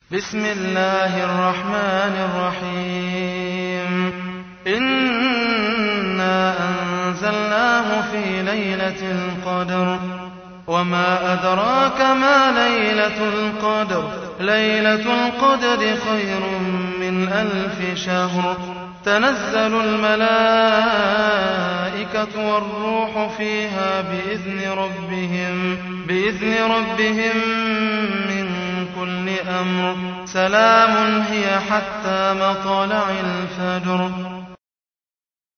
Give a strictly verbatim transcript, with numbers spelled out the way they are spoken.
بسم الله الرحمن الرحيم إنا أنزلناه في ليلة القدر وما أدراك ما ليلة القدر ليلة القدر خير من ألف شهر تنزل الملائكة والروح فيها بإذن ربهم بإذن ربهم من كل أمر سلام هي حتى مطلع الفجر